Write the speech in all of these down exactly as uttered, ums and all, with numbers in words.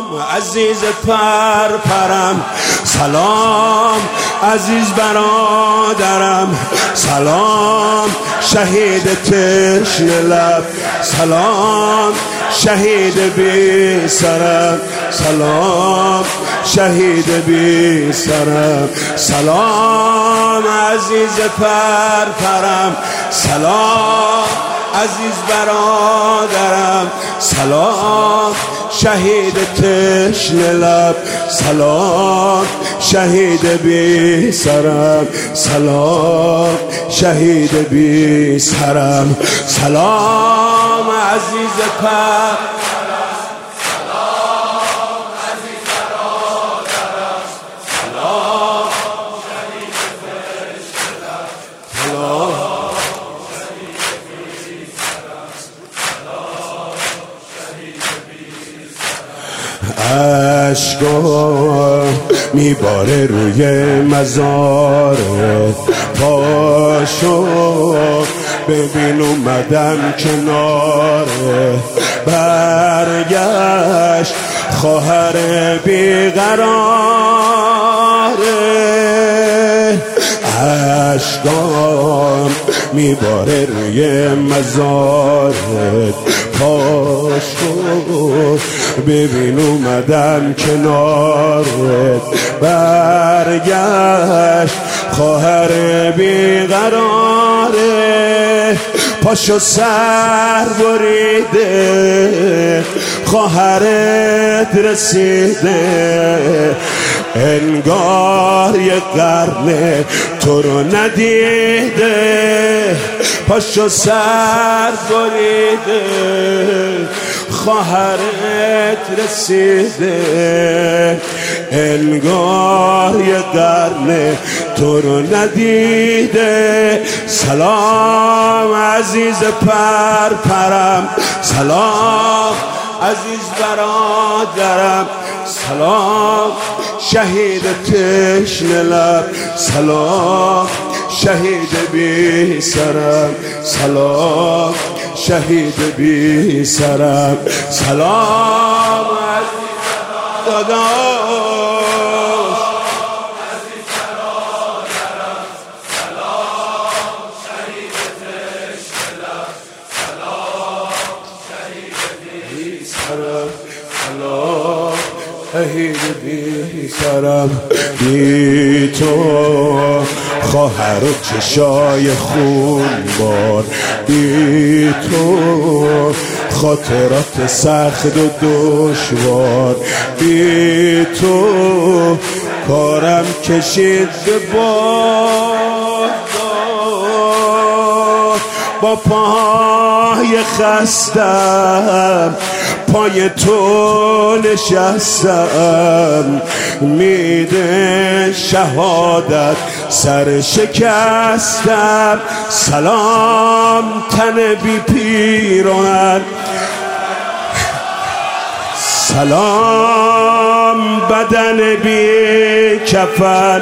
عزیز پر پرم، سلام عزیز برادرم، سلام شهید تشنه لب، سلام شهید بی سرم، سلام شهید بی سرم، سلام عزیز پر پرم، سلام عزیز برادرم، سلام شهید تشنه لب، سلام شهید بی سرم، سلام شهید بی سرم، سلام عزیز پر، سلام عزیز برادرم، سلام شهید تشنه لب، سلام شهید بی سرم، سلام شهید بی سرم. عشقا میباره روی مزارت، پاشو ببین اومدم کناره، برگشت خواهر بیقراره، عشقام میباره روی مزارت، پاشو ببین اومدم کنارت، برگشت خواهر بیقراره، پاشو سر بریده خواهرت رسیده، انگار یه قرن تو رو ندیده، پاشو سر بریده خواهرت رسیده، انگار یه قرن تو رو ندیده، سلام عزیز پر پرم، سلام عزیز برادرم، سلام شهید تشنه لب، سلام شهید بی سرم، سلام شهید بی سرم، سلام عزیز داداش، عزیز برادرم، سلام شهید تشنه لب، سلام شهید بی سرم، سلام شهید بی سرم، بی تو خواهر و چشای خون بار، بی تو خاطرات سخت و دشوار، بی تو کارم کشید به باد، با پای خستم پای تو نشستم، میده شهادت سر شکستم، سلام تن بی پیران، سلام بدن بی کفن،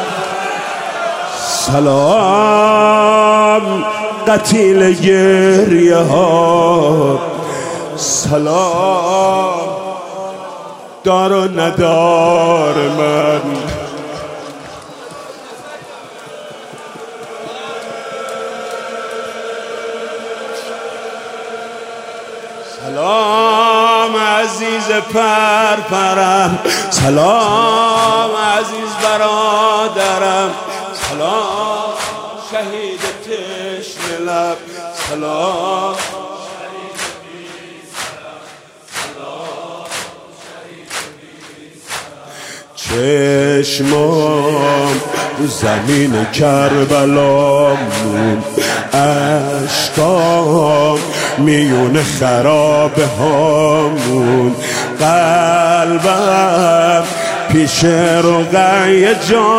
سلام قتیل گریه ها، سلام دار و ندار من، سلام عزیز پر پرم، سلام عزیز برادرم، سلام شهید تشنه لب، سلام شهید بی سرم، سلام شهید بی سرم. چشمام رو زمین کربلامون، عشقام میون خرابه هامون، قلبم پیش رقیه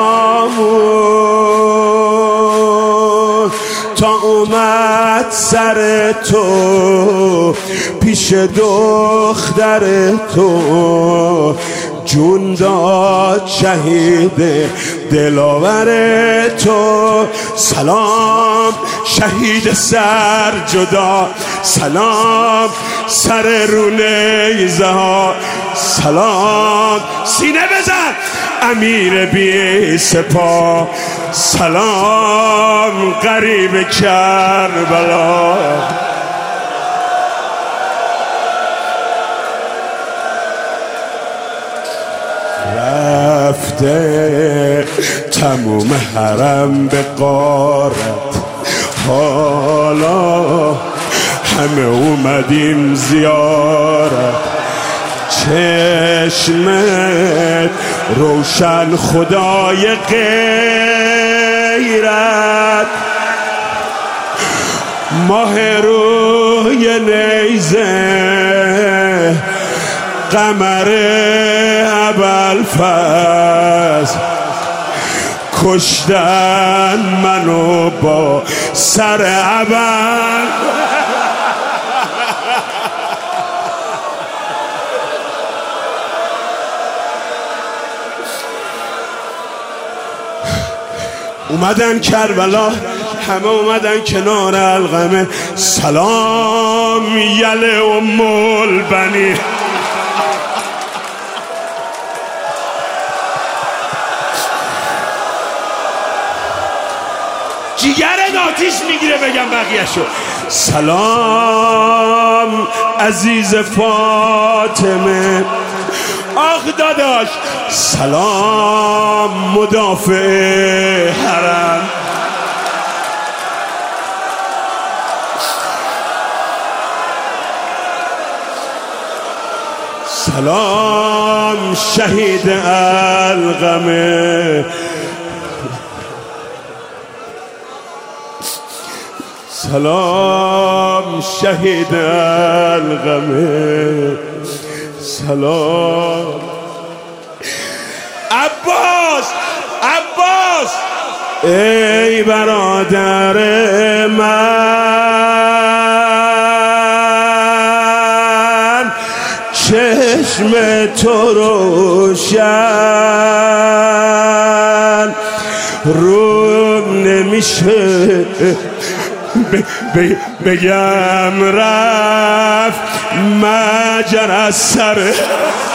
جامون، تا اومد سر تو پیش دختر تو، جون داد شهید دلاور تو، سلام شهید سر جدا، سلام سر رو نیزه ها، سلام سینه بزن امیر بی سپاه سلام غریب کربلا رفته تموم حرم به غارت حالا همه اومدیم زیارت چشمت روشن خدای غیرت ماه روی نیزه قمر ابوالفضل کشتن منو با سر ابل اومدن کربلا همه اومدن کنار القمه سلام یله ام البنی جیگر آتیش میگیره بگم بقیه‌شو سلام عزیز فاطمه آخ داداش سلام مدافع حرم سلام شهید القمه سلام شهید القمه سلام عباس عباس ای برادر من چشم تو روشن روم نمیشه بگم رفت مجر از سر